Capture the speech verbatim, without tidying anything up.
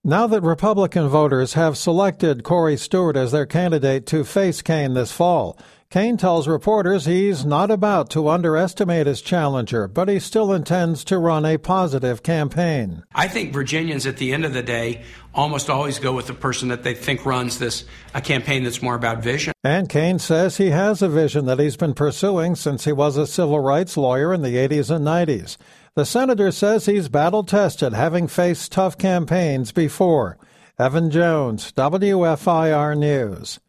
Now that Republican voters have selected Corey Stewart as their candidate to face Kaine this fall, Kaine tells reporters he's not about to underestimate his challenger, but he still intends to run a positive campaign. I think Virginians, at the end of the day, almost always go with the person that they think runs this a campaign that's more about vision. And Kaine says he has a vision that he's been pursuing since he was a civil rights lawyer in the eighties and nineties. The senator says he's battle-tested, having faced tough campaigns before. Evan Jones, W F I R News.